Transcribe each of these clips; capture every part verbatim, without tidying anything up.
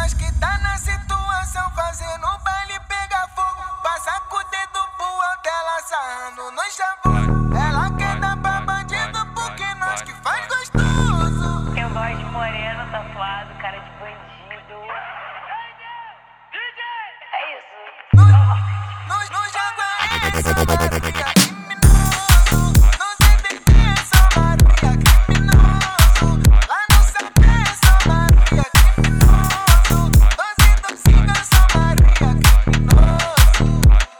Nós que tá na situação, fazendo o baile pegar fogo. Passa com o dedo pro alto, ela sarrando no chabu. Ela quer dar pra bandido porque nós que faz gostoso. Eu gosto de moreno, tatuado, cara de bandido. É isso. Nós não joga essa barriga criminoso. Não tem bebê, essa barriga criminoso. Lá no sapé, essa barriga criminoso. Doze do cinco, essa barriga criminoso.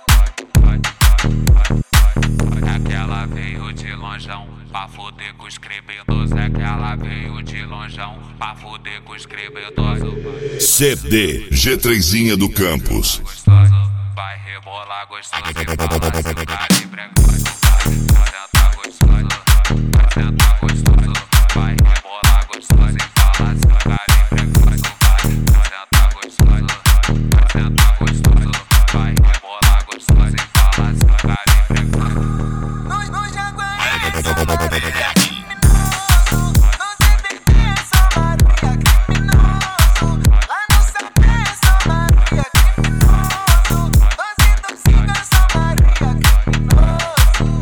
É que ela veio de lonjão pra foder com os criminosos. É que ela veio de lonjão pra foder com os criminosos. C D G três do Campos. Vai rebolar gostoso e fala se o calibre é gostoso. Vai sentar gostoso, vai sentar gostoso. Vai rebolar gostoso e fala se o calibre é gostoso. Vai sentar gostoso, vai sentar gostoso. Vai rebolar gostoso e fala se o calibre é gostoso. Nós não joga essa barriga criminoso. Não tem bebê, essa barriga criminoso. Lá no sapé, essa barriga criminoso. Doze do cinco, essa barriga criminoso.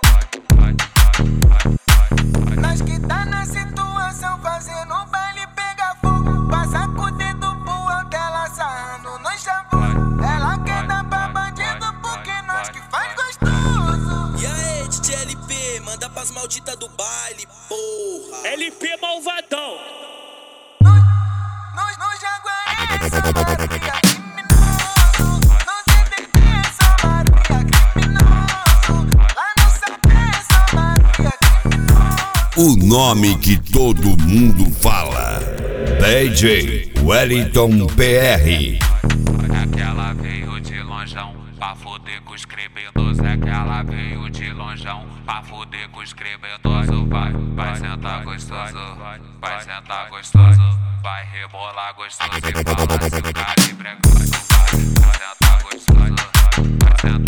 Nós que tá na situação, fazendo o baile pegar fogo. Passa com o dedo pro alto, ela sarrando no chabu. Ela quer dar pra bandido porque nós que faz gostoso. E aí, D J L P, manda pras malditas do baile, porra. L P malvadão. Nós não joga essa barriga criminoso. Não tem bebê, essa barriga criminoso. Lá no sapé, essa barriga criminoso. O nome que todo mundo fala. D J Wellington P R. É que ela veio de lonjão pra foder com os criminosos. É que ela veio de lonjão pra foder com os criminosos. Vai, vai sentar gostoso, vai sentar gostoso. Vai rebolar gostoso e fala se o calibre é gostoso. Vai sentar gostoso, vai sentar